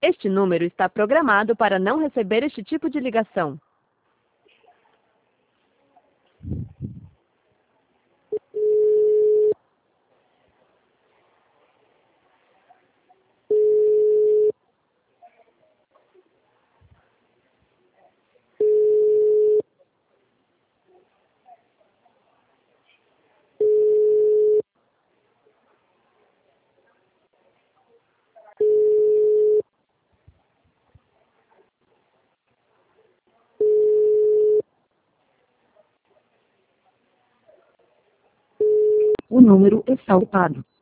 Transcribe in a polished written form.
Este número está programado para não receber este tipo de ligação. O número está ocupado.